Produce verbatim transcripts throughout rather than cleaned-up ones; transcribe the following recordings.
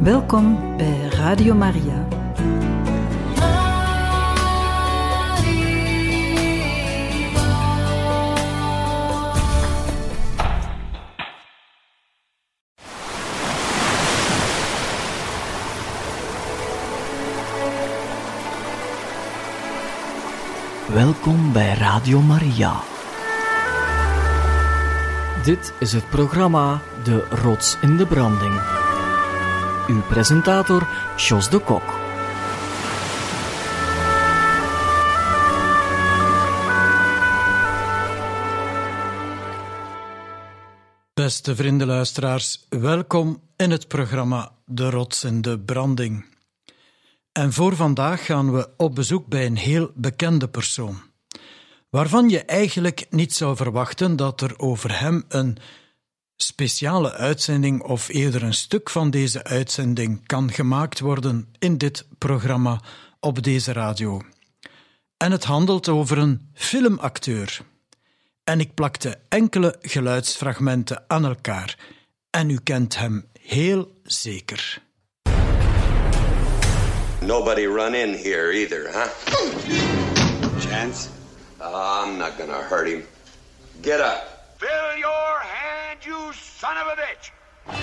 Welkom bij Radio Maria. Welkom bij Radio Maria. Dit is het programma De Rots in de Branding. Uw presentator, Jos de Kok. Beste vriendenluisteraars, welkom in het programma De Rots in de Branding. En voor vandaag gaan we op bezoek bij een heel bekende persoon, waarvan je eigenlijk niet zou verwachten dat er over hem een speciale uitzending of eerder een stuk van deze uitzending kan gemaakt worden in dit programma op deze radio. En het handelt over een filmacteur. En ik plakte enkele geluidsfragmenten aan elkaar en u kent hem heel zeker. Nobody run in here either, huh? Chance? Uh, I'm not gonna hurt him. Get up. Fill your hand, you son of a bitch!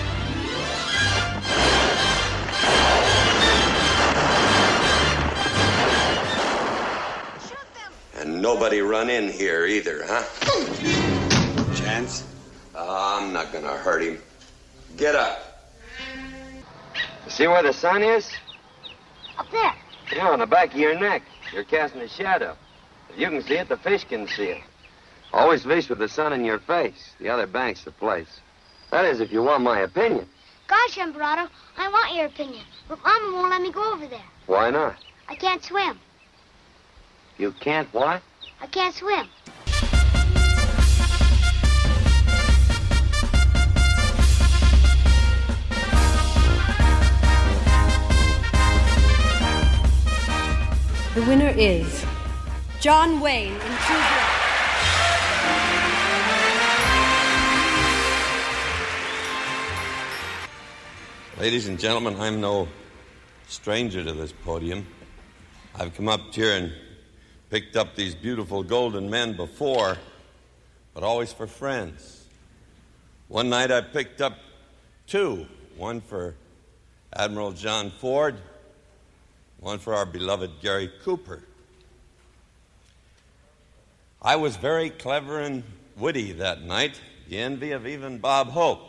Shoot them. And nobody run in here either, huh? Chance? Uh, I'm not gonna hurt him. Get up. See where the sun is? Up there. Yeah, on the back of your neck. You're casting a shadow. If you can see it, the fish can see it. Always fish with the sun in your face. The other bank's the place. That is, if you want my opinion. Gosh, Emperado, I want your opinion. But Mama won't let me go over there. Why not? I can't swim. You can't what? I can't swim. The winner is John Wayne in True Blood. Ladies and gentlemen, I'm no stranger to this podium. I've come up here and picked up these beautiful golden men before, but always for friends. One night I picked up two, one for Admiral John Ford, one for our beloved Gary Cooper. I was very clever and witty that night, the envy of even Bob Hope.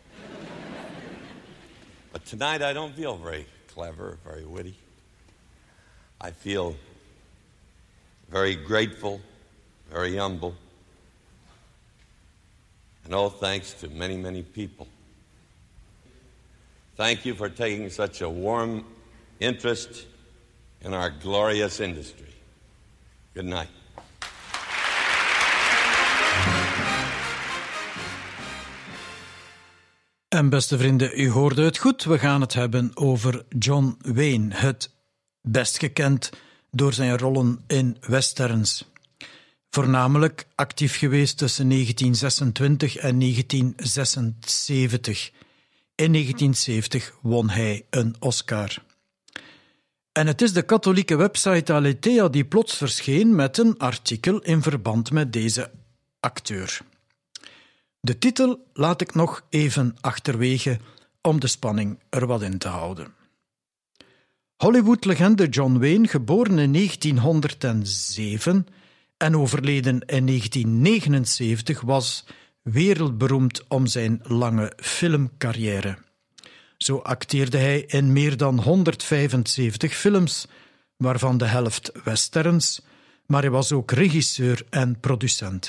But tonight I don't feel very clever, very witty. I feel very grateful, very humble. And oh, thanks to many, many people. Thank you for taking such a warm interest in our glorious industry. Good night. En beste vrienden, u hoorde het goed. We gaan het hebben over John Wayne, het best gekend door zijn rollen in westerns. Voornamelijk actief geweest tussen negentien zesentwintig en negentien zesenzeventig. In negentien zeventig won hij een Oscar. En het is de katholieke website Aletheia die plots verscheen met een artikel in verband met deze acteur. De titel laat ik nog even achterwege om de spanning er wat in te houden. Hollywood-legende John Wayne, geboren in negentienhonderdzeven en overleden in negentien negenenzeventig, was wereldberoemd om zijn lange filmcarrière. Zo acteerde hij in meer dan honderdvijfenzeventig films, waarvan de helft westerns, maar hij was ook regisseur en producent.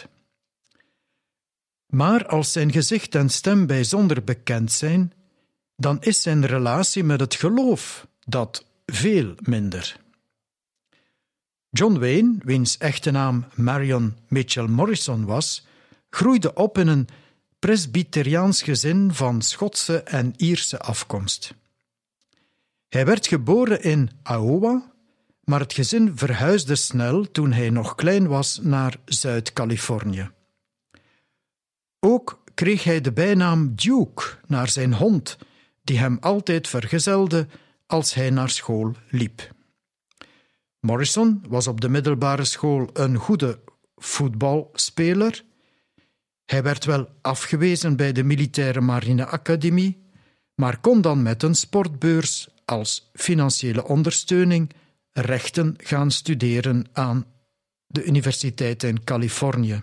Maar als zijn gezicht en stem bijzonder bekend zijn, dan is zijn relatie met het geloof dat veel minder. John Wayne, wiens echte naam Marion Mitchell Morrison was, groeide op in een presbyteriaans gezin van Schotse en Ierse afkomst. Hij werd geboren in Iowa, maar het gezin verhuisde snel toen hij nog klein was naar Zuid-Californië. Ook kreeg hij de bijnaam Duke naar zijn hond, die hem altijd vergezelde als hij naar school liep. Morrison was op de middelbare school een goede voetbalspeler. Hij werd wel afgewezen bij de Militaire Marineacademie, maar kon dan met een sportbeurs als financiële ondersteuning rechten gaan studeren aan de universiteit in Californië.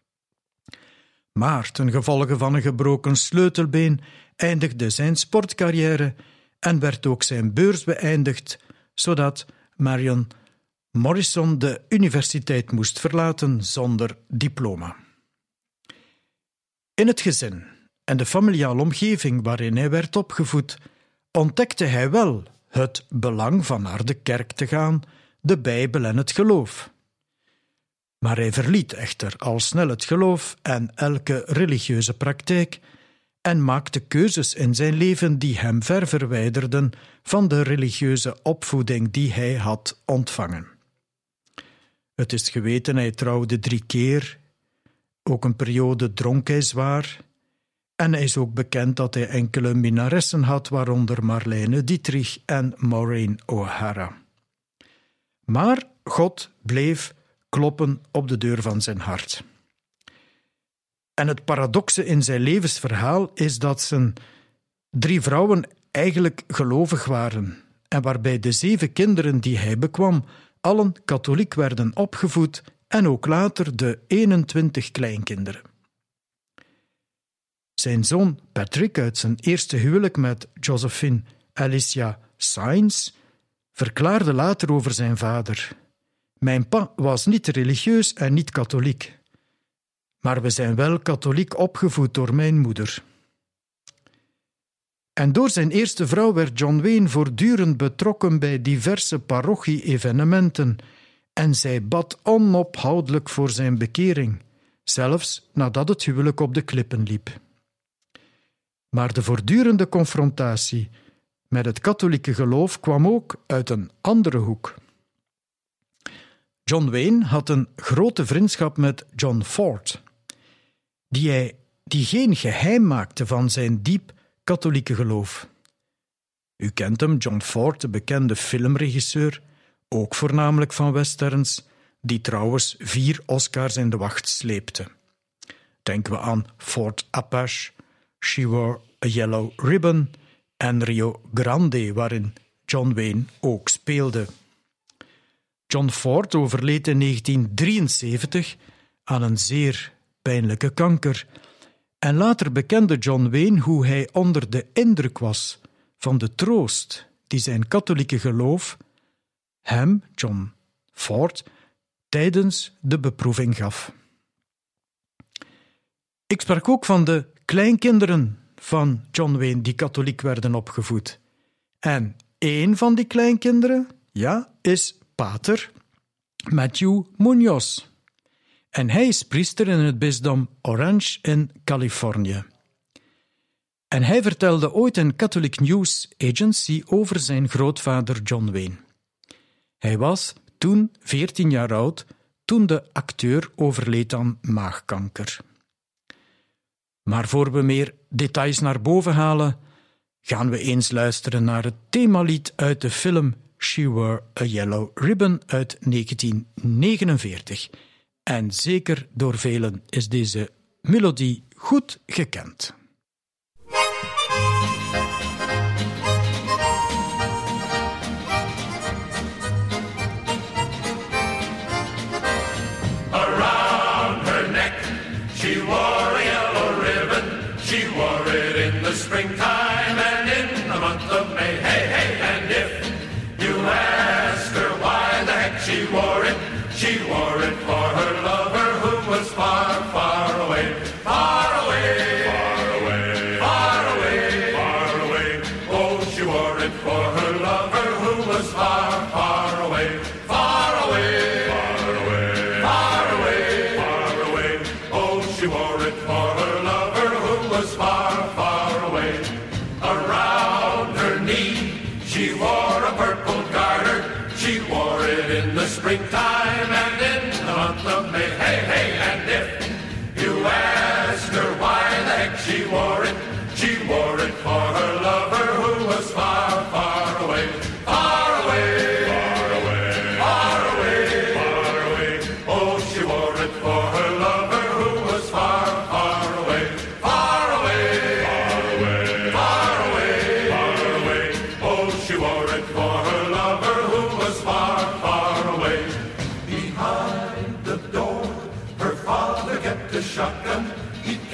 Maar ten gevolge van een gebroken sleutelbeen eindigde zijn sportcarrière en werd ook zijn beurs beëindigd, zodat Marion Morrison de universiteit moest verlaten zonder diploma. In het gezin en de familiale omgeving waarin hij werd opgevoed, ontdekte hij wel het belang van naar de kerk te gaan, de Bijbel en het geloof. Maar hij verliet echter al snel het geloof en elke religieuze praktijk en maakte keuzes in zijn leven die hem ver verwijderden van de religieuze opvoeding die hij had ontvangen. Het is geweten, hij trouwde drie keer, ook een periode dronk hij zwaar, en hij is ook bekend dat hij enkele minnaressen had, waaronder Marlene Dietrich en Maureen O'Hara. Maar God bleef kloppen op de deur van zijn hart. En het paradoxe in zijn levensverhaal is dat zijn drie vrouwen eigenlijk gelovig waren en waarbij de zeven kinderen die hij bekwam allen katholiek werden opgevoed en ook later de eenentwintig kleinkinderen. Zijn zoon Patrick uit zijn eerste huwelijk met Josephine Alicia Sainz verklaarde later over zijn vader: mijn pa was niet religieus en niet katholiek, maar we zijn wel katholiek opgevoed door mijn moeder. En door zijn eerste vrouw werd John Wayne voortdurend betrokken bij diverse parochie-evenementen en zij bad onophoudelijk voor zijn bekering, zelfs nadat het huwelijk op de klippen liep. Maar de voortdurende confrontatie met het katholieke geloof kwam ook uit een andere hoek. John Wayne had een grote vriendschap met John Ford, die, hij, die geen geheim maakte van zijn diep katholieke geloof. U kent hem, John Ford, de bekende filmregisseur, ook voornamelijk van westerns, die trouwens vier Oscars in de wacht sleepte. Denken we aan Fort Apache, She Wore a Yellow Ribbon en Rio Grande, waarin John Wayne ook speelde. John Ford overleed in negentien drieënzeventig aan een zeer pijnlijke kanker. En later bekende John Wayne hoe hij onder de indruk was van de troost die zijn katholieke geloof hem, John Ford, tijdens de beproeving gaf. Ik sprak ook van de kleinkinderen van John Wayne die katholiek werden opgevoed. En één van die kleinkinderen, ja, is pater Matthew Munoz. En hij is priester in het bisdom Orange in Californië. En hij vertelde ooit in Catholic News Agency over zijn grootvader John Wayne. Hij was toen veertien jaar oud, toen de acteur overleed aan maagkanker. Maar voor we meer details naar boven halen, gaan we eens luisteren naar het themalied uit de film She Wore a Yellow Ribbon uit negentien negenenveertig. En zeker door velen is deze melodie goed gekend. Around her neck she wore a yellow ribbon. She wore it in the springtime and in the month of May. Hey, hey, and if you ask her why the heck she wore it, she wore it for her lover who was far, far away, far away, far away, far away, far away. Oh, she wore it for her lover who was far, far away, far away, far away, far away, far away. Oh, she wore it for her lover who was far, far away. Around her knee she wore a purple garter. She wore it in the springtime and in the month of May. Hey, hey, and if you ask her why the heck she wore it, she wore it for her lover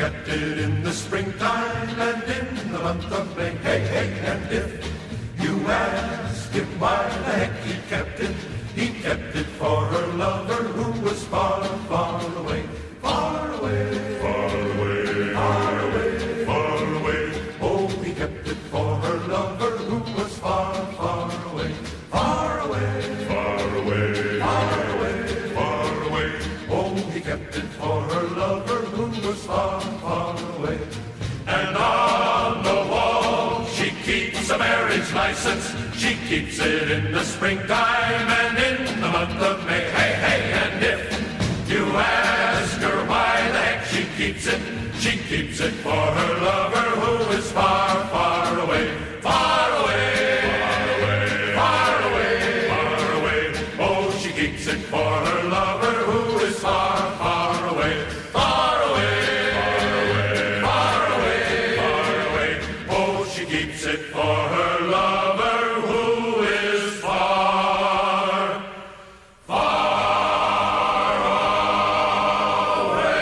kept it in the springtime and in the month of May. Hey, hey, and if you ask him why the heck he kept it, he kept it for her lover who was far, far away. Far away, far away, far away, far away. Oh, he kept it for her lover who was far, far away. Far away, far away, far away, far away. Oh, he kept it for her lover who was far, far away. And on the wall she keeps a marriage license. She keeps it in the springtime and in the month of May. Hey, hey, and if you ask her why the heck she keeps it, she keeps it for her lover who is far, far away. Far away, far away, far away, far away. Oh, she keeps it for her lover who is far, far away. Far away, far away, far away, far away. Oh, she keeps it for her lover who is far, far away.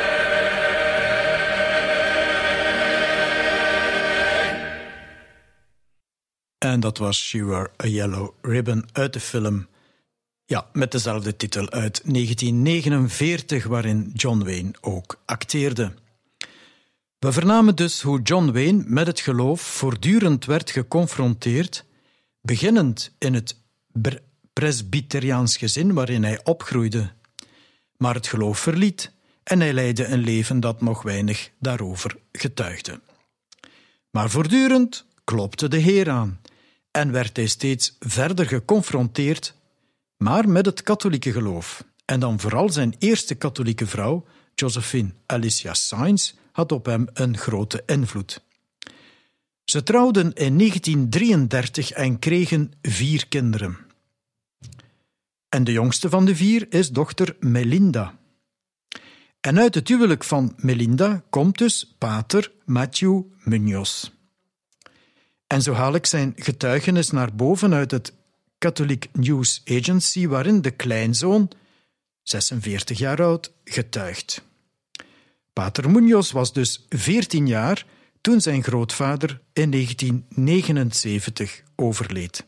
En dat was She Wore a Yellow Ribbon uit de film, ja, met dezelfde titel uit negentien negenenveertig, waarin John Wayne ook acteerde. We vernamen dus hoe John Wayne met het geloof voortdurend werd geconfronteerd, beginnend in het presbyteriaans gezin waarin hij opgroeide, maar het geloof verliet en hij leidde een leven dat nog weinig daarover getuigde. Maar voortdurend klopte de Heer aan en werd hij steeds verder geconfronteerd, maar met het katholieke geloof. En dan vooral zijn eerste katholieke vrouw, Josephine Alicia Sainz, had op hem een grote invloed. Ze trouwden in negentien drieëndertig en kregen vier kinderen. En de jongste van de vier is dochter Melinda. En uit het huwelijk van Melinda komt dus pater Matthew Munoz. En zo haal ik zijn getuigenis naar boven uit het Catholic News Agency, waarin de kleinzoon, zesenveertig jaar oud, getuigt. Pater Munoz was dus veertien jaar toen zijn grootvader in negentien negenenzeventig overleed.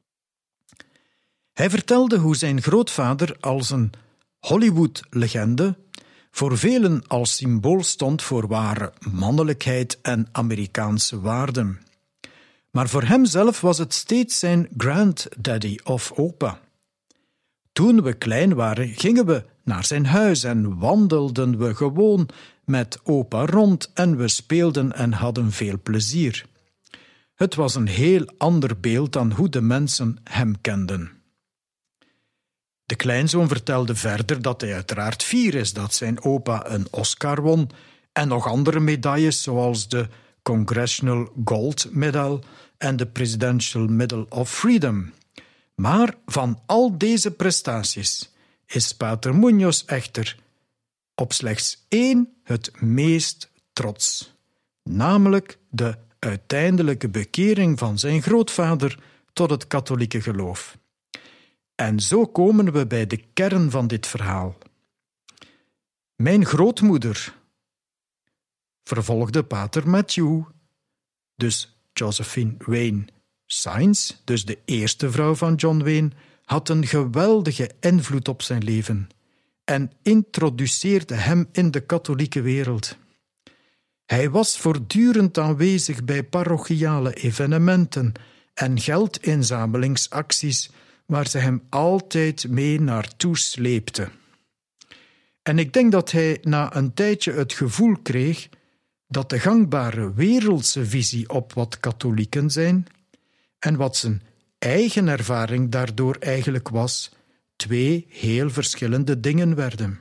Hij vertelde hoe zijn grootvader als een Hollywood-legende voor velen als symbool stond voor ware mannelijkheid en Amerikaanse waarden. Maar voor hemzelf was het steeds zijn granddaddy of opa. Toen we klein waren, gingen we naar zijn huis en wandelden we gewoon met opa rond en we speelden en hadden veel plezier. Het was een heel ander beeld dan hoe de mensen hem kenden. De kleinzoon vertelde verder dat hij uiteraard fier is dat zijn opa een Oscar won en nog andere medailles zoals de Congressional Gold Medal en de Presidential Medal of Freedom. Maar van al deze prestaties is pater Munoz echter op slechts één het meest trots, namelijk de uiteindelijke bekering van zijn grootvader tot het katholieke geloof. En zo komen we bij de kern van dit verhaal. Mijn grootmoeder, vervolgde pater Matthew, dus Josephine Wayne Sainz, dus de eerste vrouw van John Wayne, had een geweldige invloed op zijn leven en introduceerde hem in de katholieke wereld. Hij was voortdurend aanwezig bij parochiale evenementen en geldinzamelingsacties waar ze hem altijd mee naartoe sleepte. En ik denk dat hij na een tijdje het gevoel kreeg dat de gangbare wereldse visie op wat katholieken zijn en wat zijn eigen ervaring daardoor eigenlijk was, twee heel verschillende dingen werden.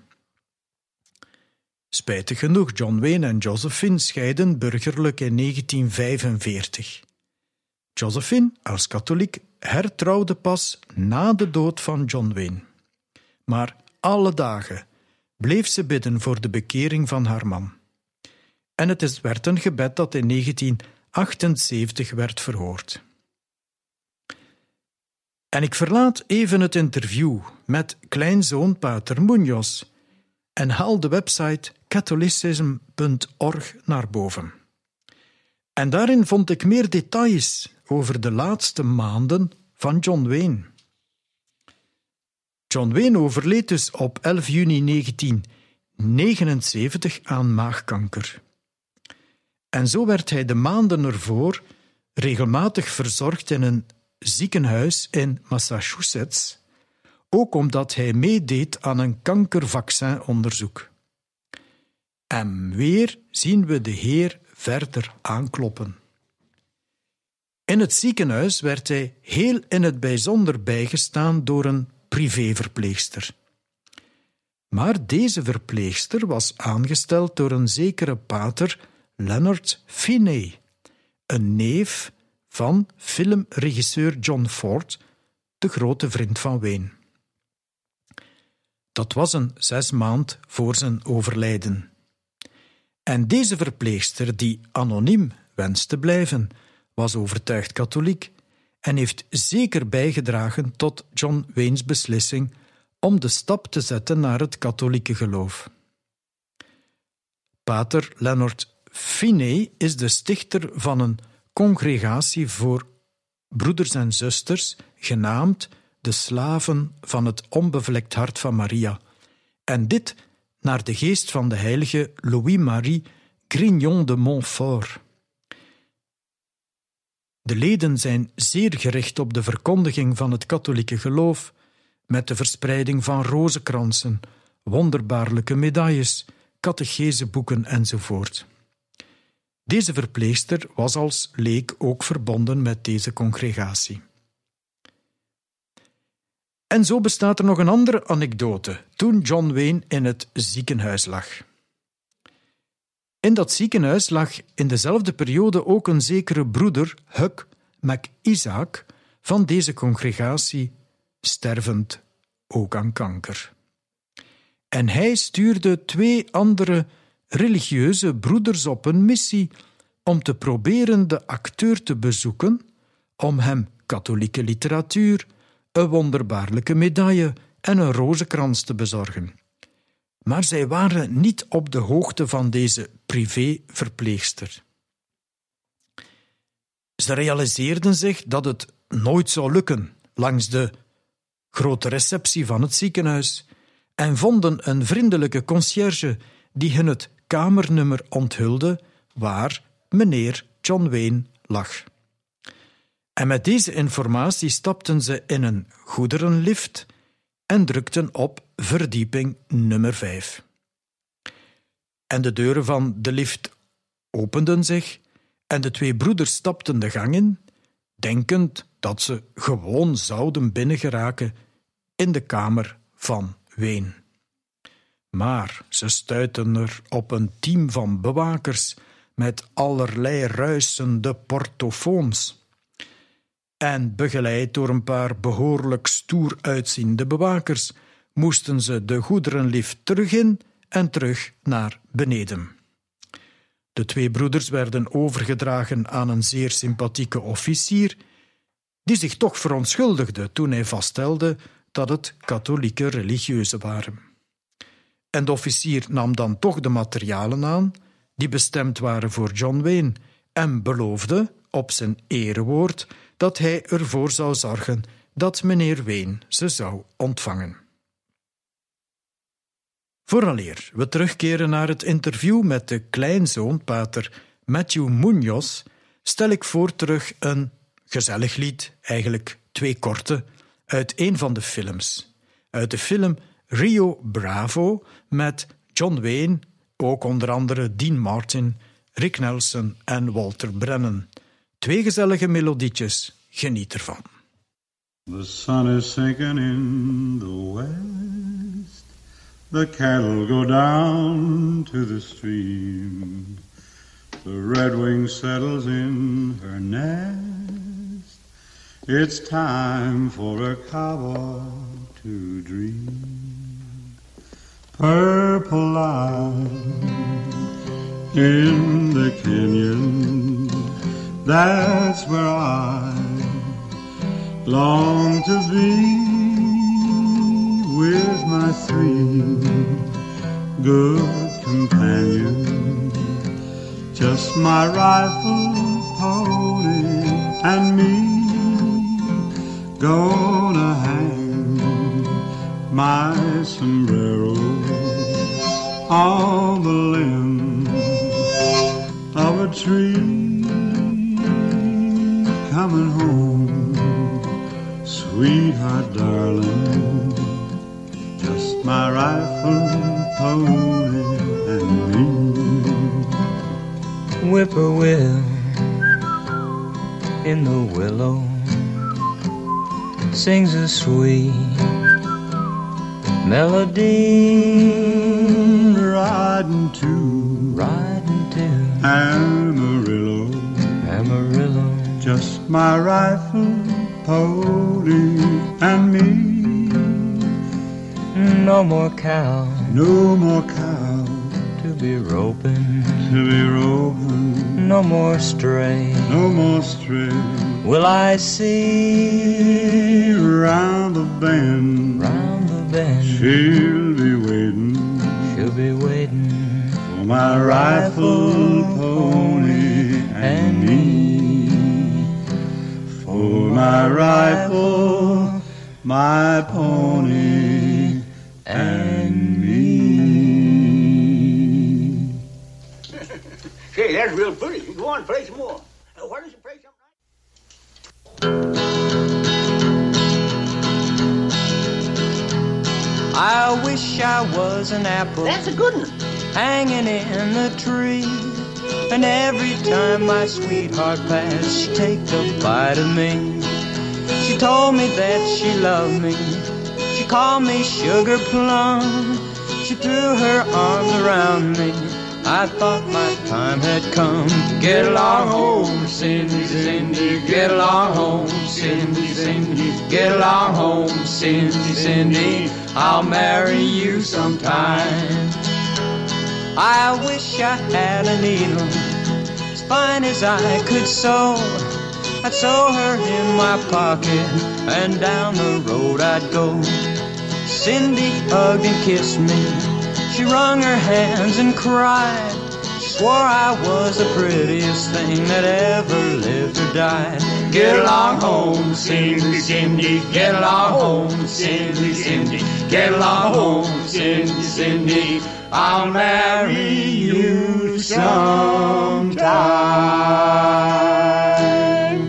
Spijtig genoeg, John Wayne en Josephine scheiden burgerlijk in negentien vijfenveertig. Josephine, als katholiek, hertrouwde pas na de dood van John Wayne. Maar alle dagen bleef ze bidden voor de bekering van haar man. En het is, werd een gebed dat in negentien achtenzeventig werd verhoord. En ik verlaat even het interview met kleinzoon pater Munoz en haal de website catholicism punt org naar boven. En daarin vond ik meer details over de laatste maanden van John Wayne. John Wayne overleed dus op elf juni negentien negenenzeventig aan maagkanker. En zo werd hij de maanden ervoor regelmatig verzorgd in een ziekenhuis in Massachusetts, ook omdat hij meedeed aan een kankervaccinonderzoek. En weer zien we de Heer verder aankloppen. In het ziekenhuis werd hij heel in het bijzonder bijgestaan door een privéverpleegster. Maar deze verpleegster was aangesteld door een zekere pater Leonard Finney, een neef van filmregisseur John Ford, de grote vriend van Wayne. Dat was een zes maand voor zijn overlijden. En deze verpleegster, die anoniem wenst te blijven, was overtuigd katholiek en heeft zeker bijgedragen tot John Wayne's beslissing om de stap te zetten naar het katholieke geloof. Pater Leonard Finney is de stichter van een congregatie voor broeders en zusters, genaamd de Slaven van het Onbevlekt Hart van Maria, en dit naar de geest van de heilige Louis-Marie Grignon de Montfort. De leden zijn zeer gericht op de verkondiging van het katholieke geloof, met de verspreiding van rozenkransen, wonderbaarlijke medailles, catecheseboeken enzovoort. Deze verpleegster was als leek ook verbonden met deze congregatie. En zo bestaat er nog een andere anekdote toen John Wayne in het ziekenhuis lag. In dat ziekenhuis lag in dezelfde periode ook een zekere broeder, Huck McIsaac, van deze congregatie, stervend ook aan kanker. En hij stuurde twee andere religieuze broeders op een missie om te proberen de acteur te bezoeken, om hem katholieke literatuur, een wonderbaarlijke medaille en een rozenkrans te bezorgen. Maar zij waren niet op de hoogte van deze privéverpleegster. Ze realiseerden zich dat het nooit zou lukken langs de grote receptie van het ziekenhuis en vonden een vriendelijke conciërge die hen het kamernummer onthulde waar meneer John Wayne lag. En met deze informatie stapten ze in een goederenlift en drukten op verdieping nummer vijf. En de deuren van de lift openden zich en de twee broeders stapten de gang in, denkend dat ze gewoon zouden binnengeraken in de kamer van Wayne. Maar ze stuitten er op een team van bewakers met allerlei ruisende portofoons. En begeleid door een paar behoorlijk stoer uitziende bewakers moesten ze de goederenlift terug in en terug naar beneden. De twee broeders werden overgedragen aan een zeer sympathieke officier, die zich toch verontschuldigde toen hij vaststelde dat het katholieke religieuzen waren. En de officier nam dan toch de materialen aan die bestemd waren voor John Wayne en beloofde op zijn erewoord dat hij ervoor zou zorgen dat meneer Wayne ze zou ontvangen. Vooraleer we terugkeren naar het interview met de kleinzoon, pater Matthew Munoz, stel ik voor terug een gezellig lied, eigenlijk twee korte, uit een van de films. Uit de film Rio Bravo met John Wayne, ook onder andere Dean Martin, Rick Nelson en Walter Brennan. Twee gezellige melodietjes, geniet ervan. The sun is sinking in the west. The cattle go down to the stream. The redwing settles in her nest. It's time for a cowboy to dream. Purple light in the canyon, that's where I long to be with my three good companion, just my rifle, pony, and me. Gonna hang my sombrero on the limb of a tree. Coming home, sweetheart, darling, just my rifle, pony, and me. Whippoorwill in the willow sings a sweet melody, riding to, riding to Amarillo, Amarillo, just my rifle, pony, and me. No more cow, no more cow to be roping, to be roping, no more stray, no more stray. Will I see round the bend, round the bend? She'll be waiting, she'll be waiting for my rifle, pony, and me. For my rifle, my pony, and me. Say, that's real pretty. Go on, play some more. Now, why don't you play something? I wish I was an apple. That's a good one. Hanging in the tree. And every time my sweetheart passed, she'd take a bite of me. She told me that she loved me. She called me sugar plum. She threw her arms around me. I thought my time had come. Get along home, Cindy, Cindy. Get along home, Cindy, Cindy. Get along home, Cindy, Cindy. I'll marry you sometime. I wish I had a needle as fine as I could sew. I'd sew her in my pocket and down the road I'd go. Cindy hugged and kissed me. She wrung her hands and cried. She swore I was the prettiest thing that ever lived or died. Get along home, Cindy, Cindy. Get along home, Cindy, Cindy. Get along home, Cindy, Cindy. I'll marry you sometime.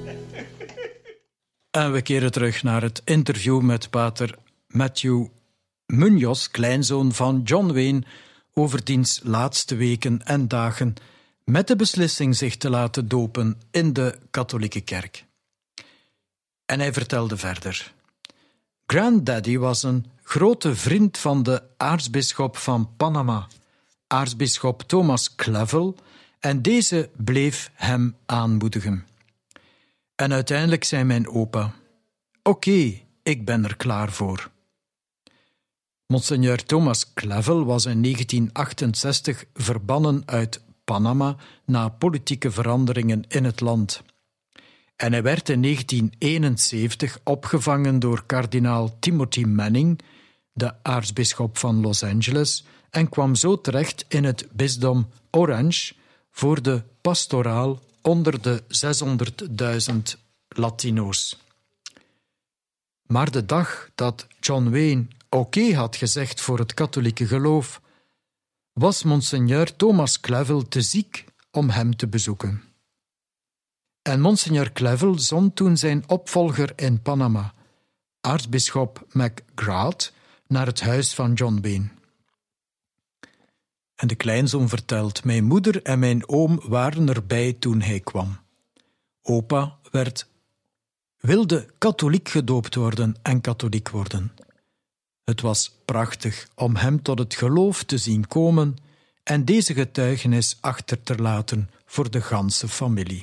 En we keren terug naar het interview met pater Matthew Munoz, kleinzoon van John Wayne, over diens laatste weken en dagen met de beslissing zich te laten dopen in de katholieke kerk. En hij vertelde verder. Granddaddy was een grote vriend van de aartsbisschop van Panama, aartsbisschop Thomas Clavel, en deze bleef hem aanmoedigen. En uiteindelijk zei mijn opa, oké, okay, ik ben er klaar voor. Monseigneur Thomas Clavel was in negentien achtenzestig verbannen uit Panama na politieke veranderingen in het land. En hij werd in negentien eenenzeventig opgevangen door kardinaal Timothy Manning, de aartsbisschop van Los Angeles, en kwam zo terecht in het bisdom Orange voor de pastoraal onder de zeshonderdduizend Latino's. Maar de dag dat John Wayne oké okay had gezegd voor het katholieke geloof, was monseigneur Thomas Clavel te ziek om hem te bezoeken. En monseigneur Clavel zond toen zijn opvolger in Panama, aartsbisschop McGrath, naar het huis van John Wayne. En de kleinzoon vertelt, mijn moeder en mijn oom waren erbij toen hij kwam. Opa werd, wilde katholiek gedoopt worden en katholiek worden. Het was prachtig om hem tot het geloof te zien komen en deze getuigenis achter te laten voor de ganse familie.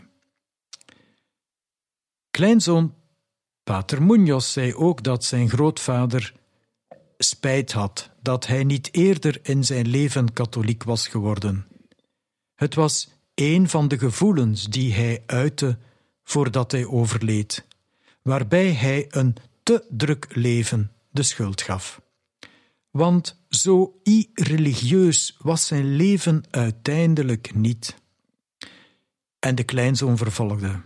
Kleinzoon pater Munoz zei ook dat zijn grootvader spijt had dat hij niet eerder in zijn leven katholiek was geworden. Het was een van de gevoelens die hij uitte voordat hij overleed, waarbij hij een te druk leven de schuld gaf. want zo irreligieus was zijn leven uiteindelijk niet. En de kleinzoon vervolgde.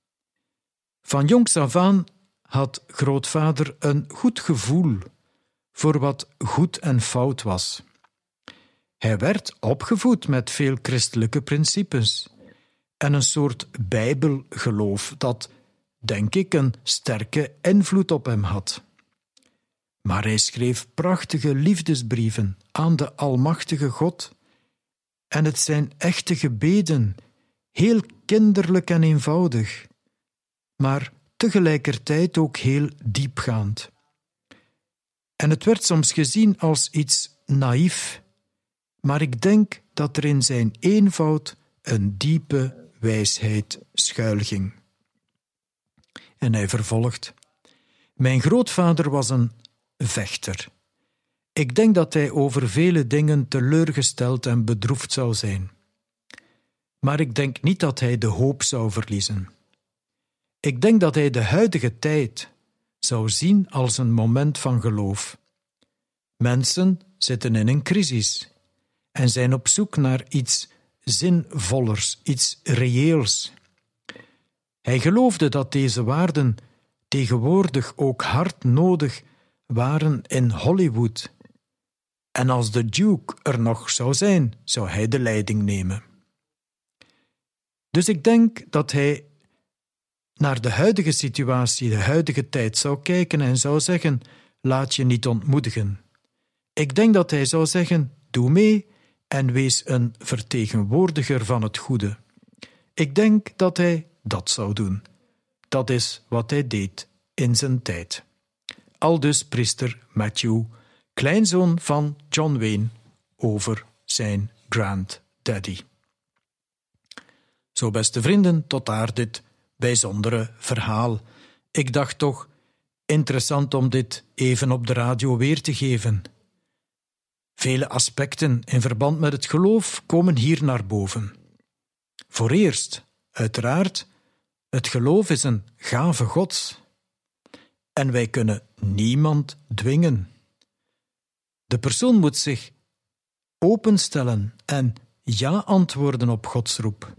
Van jongs af aan had grootvader een goed gevoel voor wat goed en fout was. Hij werd opgevoed met veel christelijke principes en een soort bijbelgeloof dat, denk ik, een sterke invloed op hem had. Maar hij schreef prachtige liefdesbrieven aan de Almachtige God en het zijn echte gebeden, heel kinderlijk en eenvoudig, maar tegelijkertijd ook heel diepgaand. En het werd soms gezien als iets naïef, maar ik denk dat er in zijn eenvoud een diepe wijsheid schuilging. En hij vervolgt: mijn grootvader was een vechter. Ik denk dat hij over vele dingen teleurgesteld en bedroefd zou zijn. Maar ik denk niet dat hij de hoop zou verliezen. Ik denk dat hij de huidige tijd zou zien als een moment van geloof. Mensen zitten in een crisis en zijn op zoek naar iets zinvollers, iets reëels. Hij geloofde dat deze waarden tegenwoordig ook hard nodig waren in Hollywood. En als de Duke er nog zou zijn, zou hij de leiding nemen. Dus ik denk dat hij naar de huidige situatie, de huidige tijd zou kijken en zou zeggen: laat je niet ontmoedigen. Ik denk dat hij zou zeggen: doe mee en wees een vertegenwoordiger van het goede. Ik denk dat hij dat zou doen. Dat is wat hij deed in zijn tijd. Aldus priester Matthew, kleinzoon van John Wayne, over zijn granddaddy. Zo, beste vrienden, tot daar dit bijzondere verhaal. Ik dacht toch, interessant om dit even op de radio weer te geven. Vele aspecten in verband met het geloof komen hier naar boven. Voor eerst, uiteraard, het geloof is een gave Gods. En wij kunnen niemand dwingen. De persoon moet zich openstellen en ja antwoorden op Gods roep.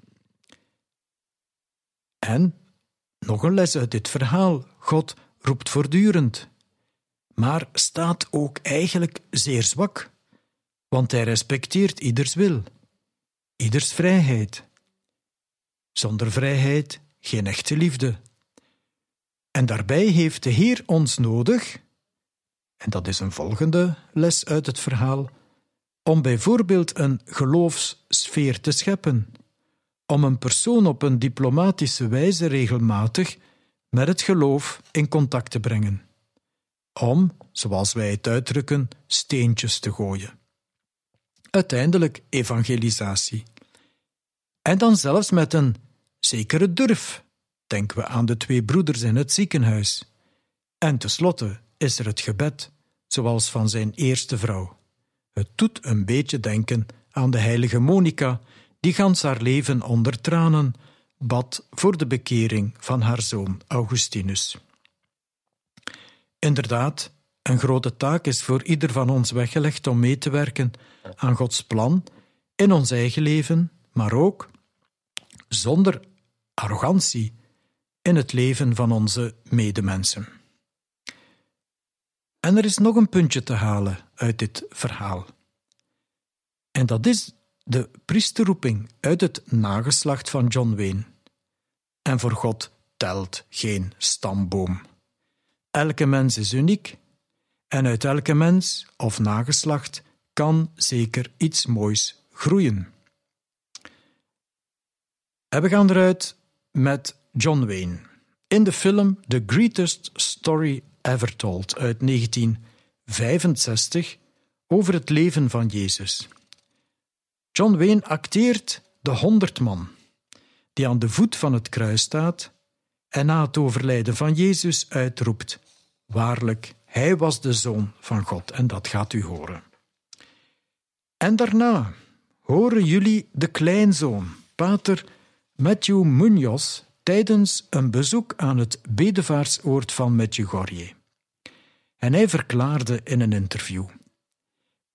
En, nog een les uit dit verhaal, God roept voortdurend, maar staat ook eigenlijk zeer zwak, want hij respecteert ieders wil, ieders vrijheid. Zonder vrijheid geen echte liefde. En daarbij heeft de Heer ons nodig, en dat is een volgende les uit het verhaal, om bijvoorbeeld een geloofssfeer te scheppen, om een persoon op een diplomatische wijze regelmatig met het geloof in contact te brengen, om, zoals wij het uitdrukken, steentjes te gooien. Uiteindelijk evangelisatie. En dan zelfs met een zekere durf. Denken we aan de twee broeders in het ziekenhuis. En tenslotte is er het gebed, zoals van zijn eerste vrouw. Het doet een beetje denken aan de heilige Monica, die gans haar leven onder tranen bad voor de bekering van haar zoon Augustinus. Inderdaad, een grote taak is voor ieder van ons weggelegd om mee te werken aan Gods plan in ons eigen leven, maar ook, zonder arrogantie, in het leven van onze medemensen. En er is nog een puntje te halen uit dit verhaal. En dat is de priesterroeping uit het nageslacht van John Wayne. En voor God telt geen stamboom. Elke mens is uniek en uit elke mens of nageslacht kan zeker iets moois groeien. En we gaan eruit met John Wayne in de film The Greatest Story Ever Told uit negentien vijfenzestig over het leven van Jezus. John Wayne acteert de honderdman die aan de voet van het kruis staat en na het overlijden van Jezus uitroept: waarlijk, hij was de Zoon van God, en dat gaat u horen. En daarna horen jullie de kleinzoon, pater Matthew Munoz, tijdens een bezoek aan het bedevaartsoord van Medjugorje. En hij verklaarde in een interview: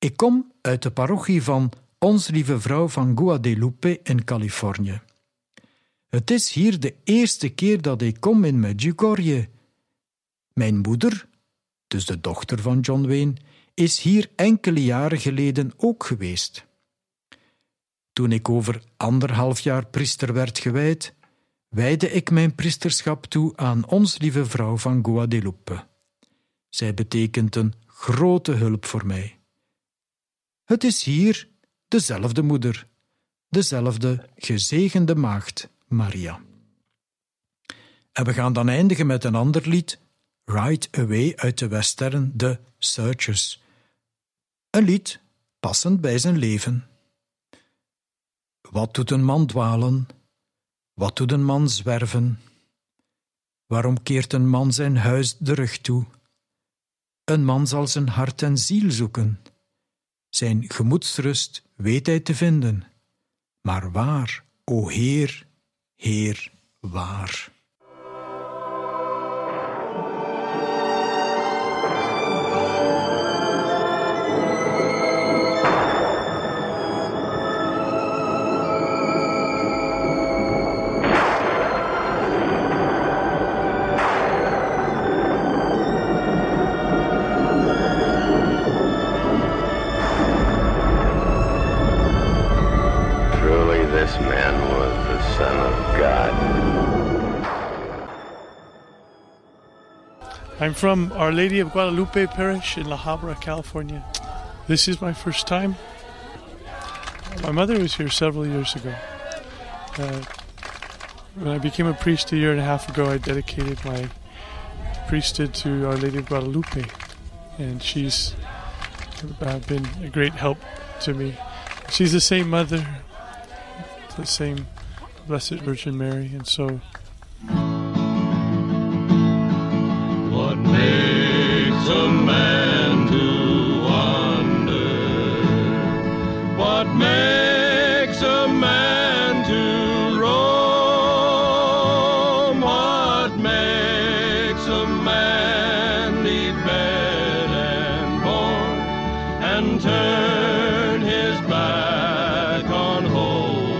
Ik kom uit de parochie van Ons Lieve Vrouw van Guadalupe in Californië. Het is hier de eerste keer dat ik kom in Medjugorje. Mijn moeder, dus de dochter van John Wayne, is hier enkele jaren geleden ook geweest. Toen ik over anderhalf jaar priester werd gewijd, wijdde ik mijn priesterschap toe aan Ons Lieve Vrouw van Guadalupe. Zij betekent een grote hulp voor mij. Het is hier dezelfde moeder, dezelfde gezegende maagd Maria. En we gaan dan eindigen met een ander lied, Ride Away uit de western The Searchers. Een lied passend bij zijn leven. Wat doet een man dwalen? Wat doet een man zwerven? Waarom keert een man zijn huis de rug toe? Een man zal zijn hart en ziel zoeken. Zijn gemoedsrust weet hij te vinden. Maar waar, o Heer, Heer, waar? This man was the Son of God. I'm from Our Lady of Guadalupe Parish in La Habra, California. This is my first time. My mother was here several years ago. Uh, when I became a priest a year and a half ago, I dedicated my priesthood to Our Lady of Guadalupe, and she's uh, been a great help to me. She's the same mother, the same Blessed Virgin Mary, and so what makes a man to wander? What makes a man to roam? What makes a man leave bed and board and turn his back on home?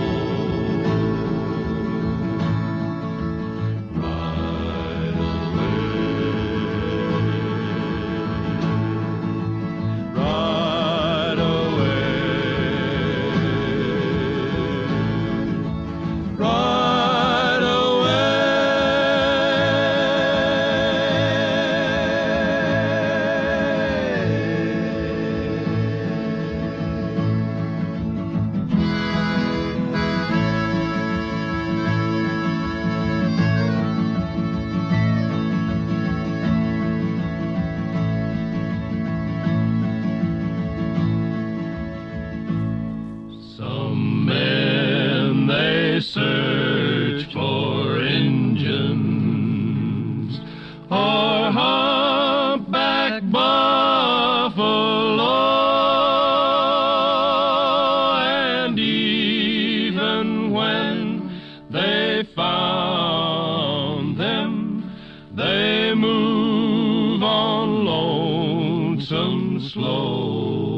Search for engines or humpback buffalo, and even when they found them, they move on lonesome slow.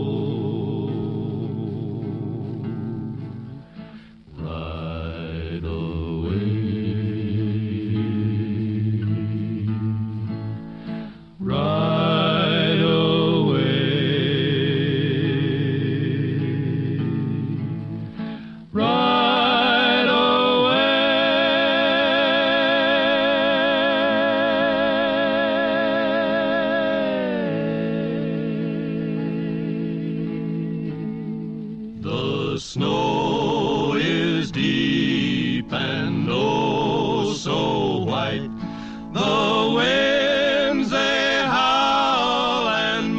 The snow is deep and oh so white. The winds they howl and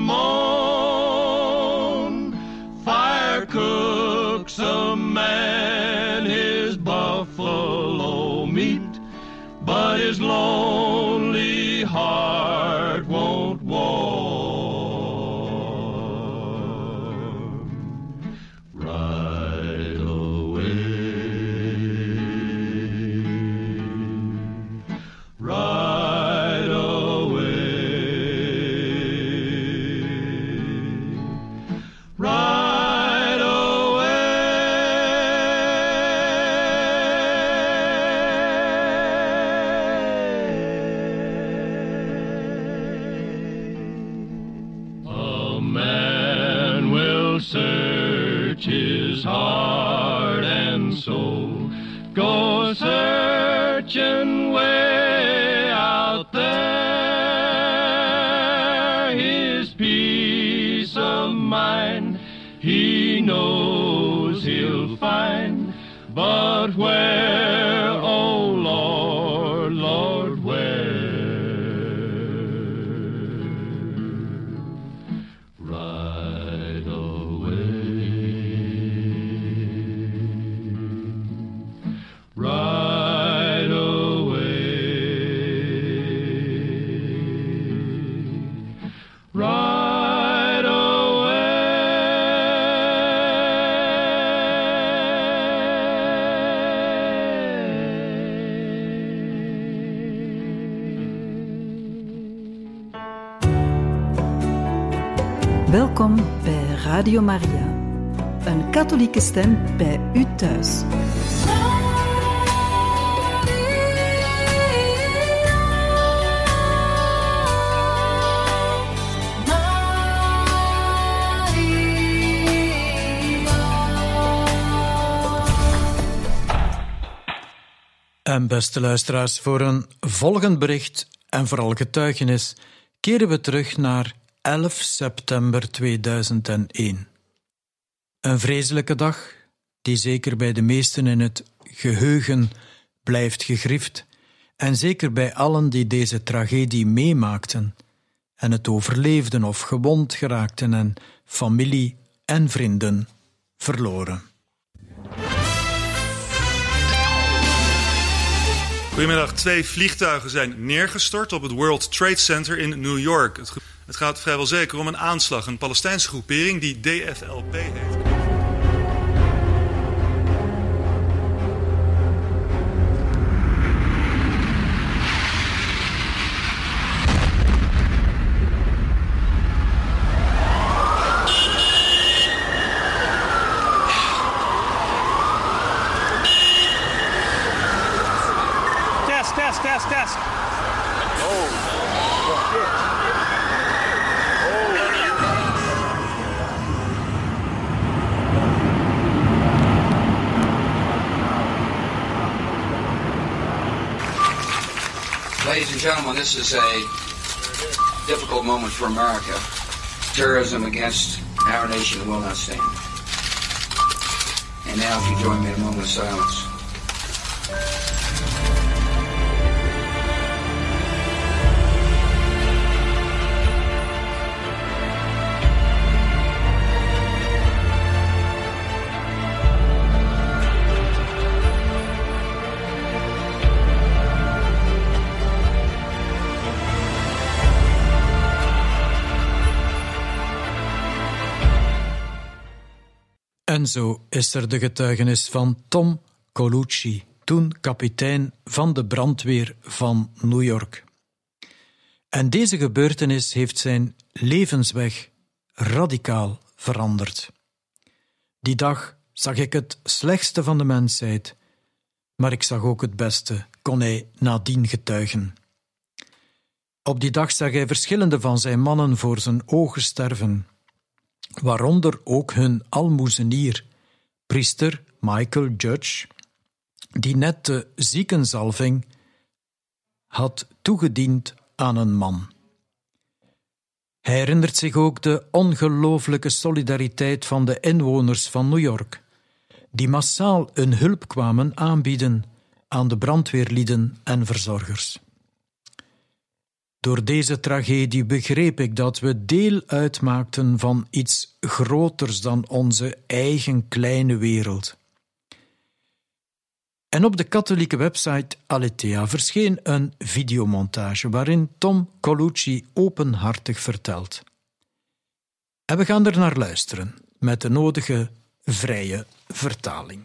moan. Fire cooks a man his buffalo meat, but his lonely heart won't warm. Right where, oh Lord, Lord, where? Right away, right away, right away. Welkom bij Radio Maria, een katholieke stem bij u thuis. En beste luisteraars, voor een volgend bericht en vooral getuigenis keren we terug naar elf september tweeduizend één. Een vreselijke dag die zeker bij de meesten in het geheugen blijft gegrift en zeker bij allen die deze tragedie meemaakten en het overleefden of gewond geraakten en familie en vrienden verloren. Goedemiddag. Twee vliegtuigen zijn neergestort op het World Trade Center in New York. Het, ge- het gaat vrijwel zeker om een aanslag, een Palestijnse groepering die D F L P heet. Test, test, test. Oh, shit. Ladies and gentlemen, this is a difficult moment for America. Terrorism against our nation will not stand. And now, if you join me in a moment of silence. En zo is er de getuigenis van Tom Colucci, toen kapitein van de brandweer van New York. En deze gebeurtenis heeft zijn levensweg radicaal veranderd. Die dag zag ik het slechtste van de mensheid, maar ik zag ook het beste, kon hij nadien getuigen. Op die dag zag hij verschillende van zijn mannen voor zijn ogen sterven, waaronder ook hun almoezenier, priester Michael Judge, die net de ziekenzalving had toegediend aan een man. Hij herinnert zich ook de ongelooflijke solidariteit van de inwoners van New York, die massaal hun hulp kwamen aanbieden aan de brandweerlieden en verzorgers. Door deze tragedie begreep ik dat we deel uitmaakten van iets groters dan onze eigen kleine wereld. En op de katholieke website Aletheia verscheen een videomontage waarin Tom Colucci openhartig vertelt. En we gaan er naar luisteren met de nodige vrije vertaling.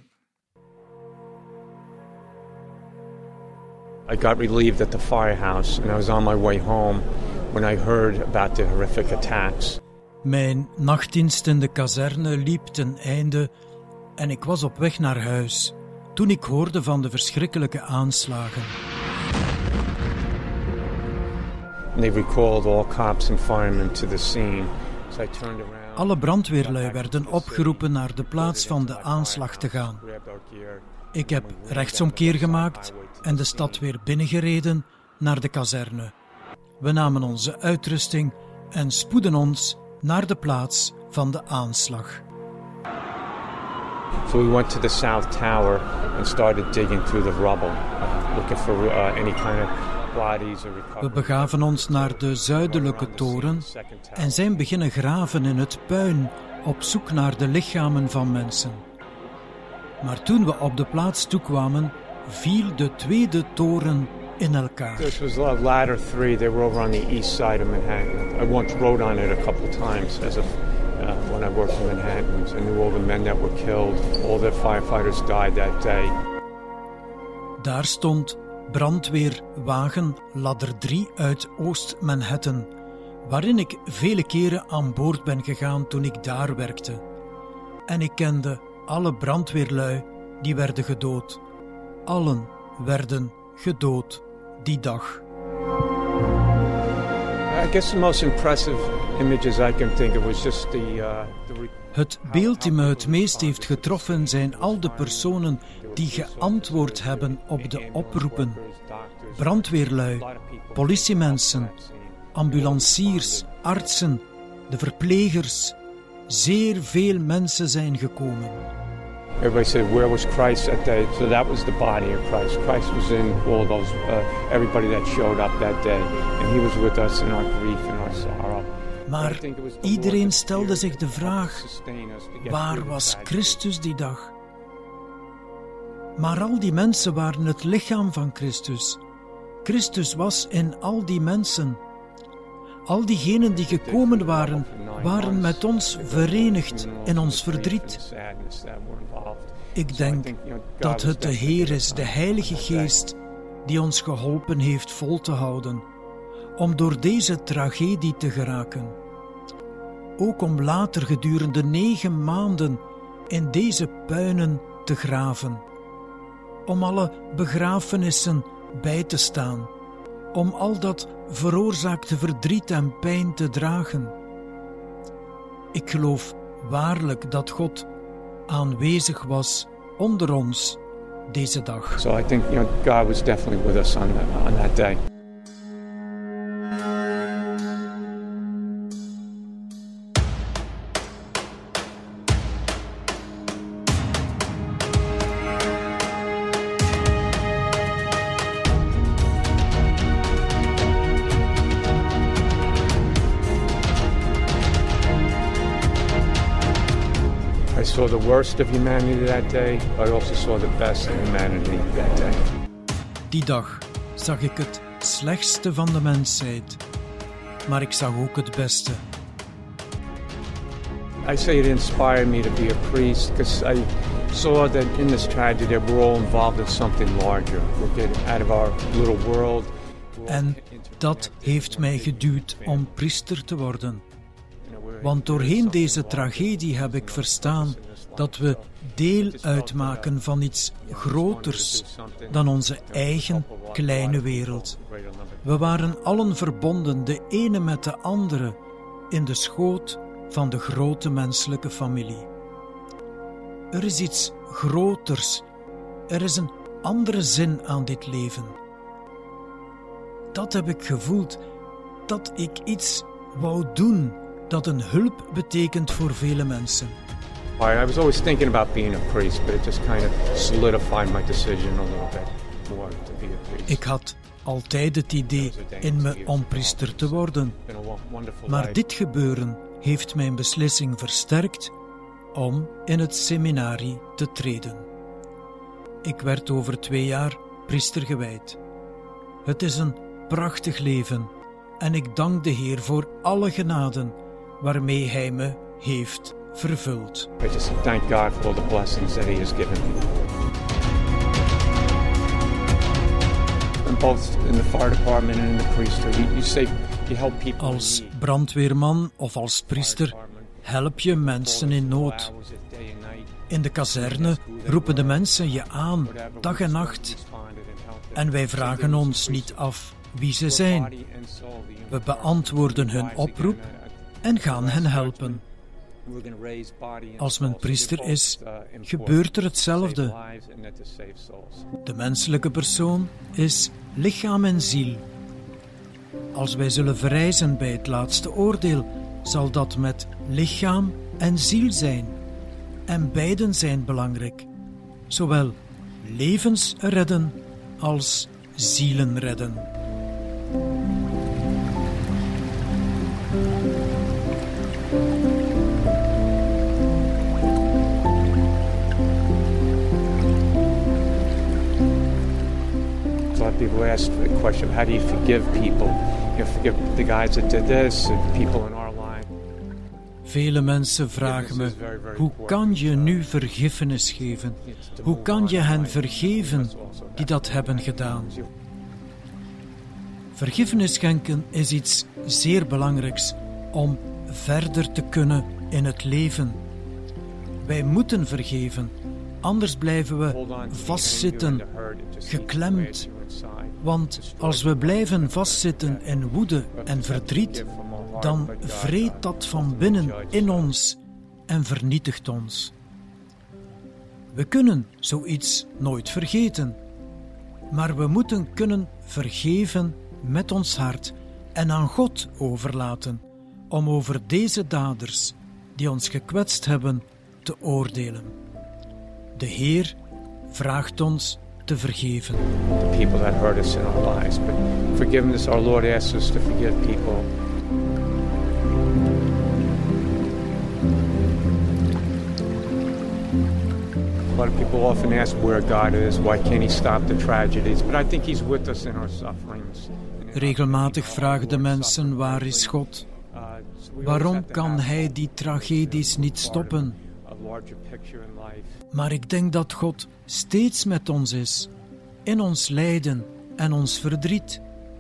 I got relieved at the firehouse and I was on my way home when I heard about the horrific attacks. Mijn nachtdienst in de kazerne liep ten einde en ik was op weg naar huis toen ik hoorde van de verschrikkelijke aanslagen. They recalled all cops and firemen to the scene. So I turned around. Alle brandweerlui werden opgeroepen naar de plaats van de aanslag te gaan. Ik heb rechtsomkeer gemaakt en de stad weer binnengereden naar de kazerne. We namen onze uitrusting en spoedden ons naar de plaats van de aanslag. So we went to the South Tower and started digging through the rubble, uh, looking for uh, any kind of bodies or recovery. We begaven ons naar de zuidelijke toren en zijn beginnen graven in het puin op zoek naar de lichamen van mensen. Maar toen we op de plaats toekwamen, viel de tweede toren in elkaar. This was uh, ladder three. They were over on the east side of Manhattan. I once rode on it a couple times as a, uh, when I worked in Manhattan. I knew all the men that were killed. All the firefighters died that day. Daar stond brandweerwagen ladder drie uit Oost-Manhattan, waarin ik vele keren aan boord ben gegaan toen ik daar werkte. En ik kende alle brandweerlui die werden gedood. Allen werden gedood die dag. I guess the most impressive images I can think of was just the, uh, the... Het beeld die me het meest heeft getroffen zijn al de personen die geantwoord hebben op de oproepen. Brandweerlui, politiemensen, ambulanciers, artsen, de verplegers. Zeer veel mensen zijn gekomen. Everybody said, where was Christ that day? So that was the body of Christ. Christ was in all those, uh, everybody that showed up that day. And he was with us in our grief and our sorrow. Maar iedereen stelde zich de vraag, waar was Christus die dag? Maar al die mensen waren het lichaam van Christus. Christus was in al die mensen. Al diegenen die gekomen waren, waren met ons verenigd in ons verdriet. Ik denk dat het de Heer is, de Heilige Geest, die ons geholpen heeft vol te houden, om door deze tragedie te geraken. Ook om later gedurende negen maanden in deze puinen te graven. Om alle begrafenissen bij te staan. Om al dat veroorzaakte verdriet en pijn te dragen. Ik geloof waarlijk dat God aanwezig was onder ons deze dag. So I think, you know, God was definitely with us on that, on that day. I saw the worst of humanity that day. I also saw the best of humanity that day. Die dag zag ik het slechtste van de mensheid, maar ik zag ook het beste. I say it inspired me to be a priest because I saw that in this tragedy we're all involved in something larger. We're getting out of our little world. En dat heeft mij geduwd om priester te worden. Want doorheen deze tragedie heb ik verstaan dat we deel uitmaken van iets groters dan onze eigen kleine wereld. We waren allen verbonden, de ene met de andere, in de schoot van de grote menselijke familie. Er is iets groters. Er is een andere zin aan dit leven. Dat heb ik gevoeld, dat ik iets wou doen dat een hulp betekent voor vele mensen. I was always thinking about being a priest, but it just kind of solidified my decision a little bit more to be a priest. Ik had altijd het idee in me om priester te worden. Maar dit gebeuren heeft mijn beslissing versterkt om in het seminarie te treden. Ik werd over twee jaar priester gewijd. Het is een prachtig leven en ik dank de Heer voor alle genaden waarmee Hij me heeft vervuld. I just thank God for all the blessings that He has given me. And both in the fire department and in the priesthood, you, you say you help people. Als brandweerman of als priester help je mensen in nood. In de kazerne roepen de mensen je aan, dag en nacht. En wij vragen ons niet af wie ze zijn. We beantwoorden hun oproep en gaan hen helpen. Als men priester is, gebeurt er hetzelfde. De menselijke persoon is lichaam en ziel. Als wij zullen verrijzen bij het laatste oordeel, zal dat met lichaam en ziel zijn. En beiden zijn belangrijk. Zowel levens redden als zielen redden. A lot of people ask the question of how do you forgive people? You forgive the guys that did this and people in our life. Vele mensen vragen me, hoe kan je nu vergiffenis geven? Hoe kan je hen vergeven die dat hebben gedaan? Vergiffenis schenken is iets zeer belangrijks om verder te kunnen in het leven. Wij moeten vergeven, anders blijven we vastzitten, geklemd. Want als we blijven vastzitten in woede en verdriet, dan vreet dat van binnen in ons en vernietigt ons. We kunnen zoiets nooit vergeten, maar we moeten kunnen vergeven met ons hart en aan God overlaten om over deze daders die ons gekwetst hebben te oordelen. De Heer vraagt ons te vergeven. The people that hurt us in our lives, but forgiveness, our Lord asks us to forgive people. A lot of people often ask where God is, why can't He stop the tragedies? But I think He's with us in our sufferings. Regelmatig vragen de mensen, waar is God? Waarom kan Hij die tragedies niet stoppen? Maar ik denk dat God steeds met ons is, in ons lijden en ons verdriet.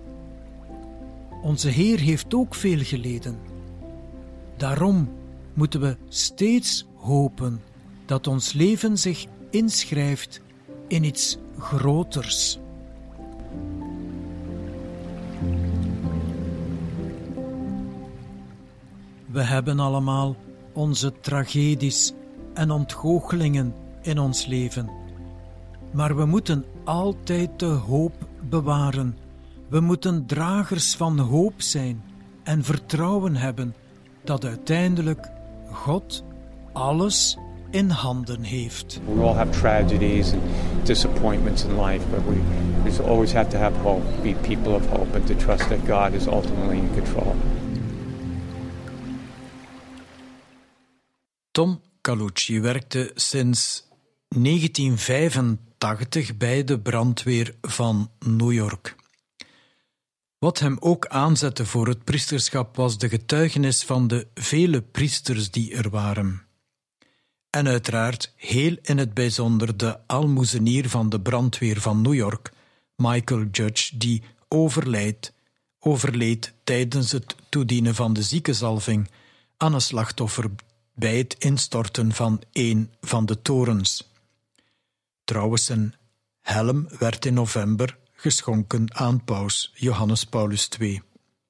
Onze Heer heeft ook veel geleden. Daarom moeten we steeds hopen dat ons leven zich inschrijft in iets groters. We hebben allemaal onze tragedies en ontgoochelingen in ons leven. Maar we moeten altijd de hoop bewaren. We moeten dragers van hoop zijn en vertrouwen hebben dat uiteindelijk God alles in handen heeft. We all have tragedies and disappointments in life, but we, we always have to have hope, be people of hope, and to trust that God is ultimately in control. Tom Colucci werkte sinds negentien vijfentachtig bij de brandweer van New York. Wat hem ook aanzette voor het priesterschap was de getuigenis van de vele priesters die er waren. En uiteraard heel in het bijzonder de aalmoezenier van de brandweer van New York, Michael Judge, die overlijdt, overleed tijdens het toedienen van de ziekenzalving aan een slachtoffer bij het instorten van een van de torens. Trouwens, een helm werd in november geschonken aan paus Johannes Paulus de Tweede.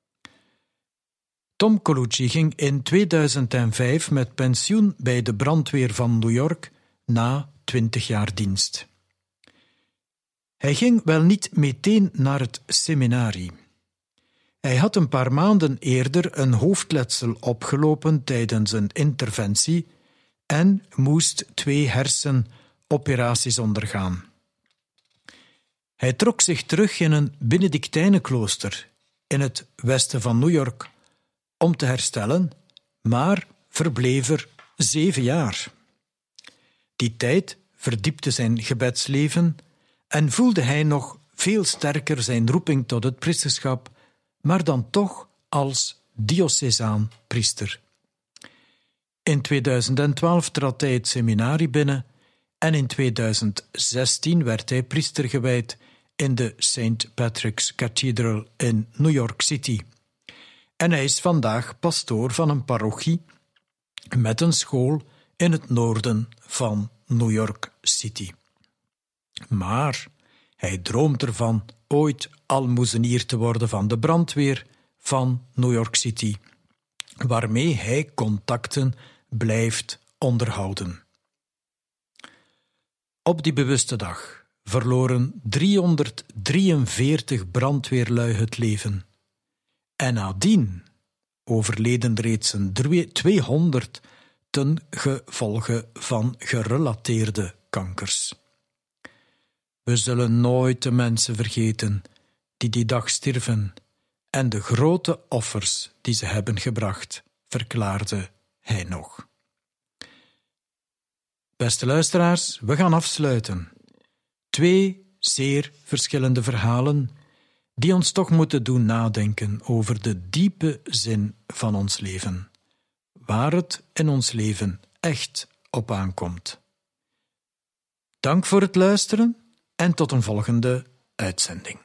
Tom Colucci ging in tweeduizend vijf met pensioen bij de brandweer van New York na twintig jaar dienst. Hij ging wel niet meteen naar het seminarie. Hij had een paar maanden eerder een hoofdletsel opgelopen tijdens een interventie en moest twee hersenoperaties ondergaan. Hij trok zich terug in een Benedictijnenklooster in het westen van New York om te herstellen, maar verbleef er zeven jaar. Die tijd verdiepte zijn gebedsleven en voelde hij nog veel sterker zijn roeping tot het priesterschap, maar dan toch als diocesaan priester. In tweeduizend twaalf trad hij het seminarie binnen en in tweeduizend zestien werd hij priester gewijd in de Saint Patrick's Cathedral in New York City. En hij is vandaag pastoor van een parochie met een school in het noorden van New York City. Maar hij droomt ervan ooit aalmoezenier te worden van de brandweer van New York City, waarmee hij contacten blijft onderhouden. Op die bewuste dag verloren driehonderddrieënveertig brandweerlui het leven. En nadien overleden reeds een tweehonderd ten gevolge van gerelateerde kankers. We zullen nooit de mensen vergeten die die dag stierven en de grote offers die ze hebben gebracht, verklaarde hij nog. Beste luisteraars, we gaan afsluiten. Twee zeer verschillende verhalen die ons toch moeten doen nadenken over de diepe zin van ons leven, waar het in ons leven echt op aankomt. Dank voor het luisteren en tot een volgende uitzending.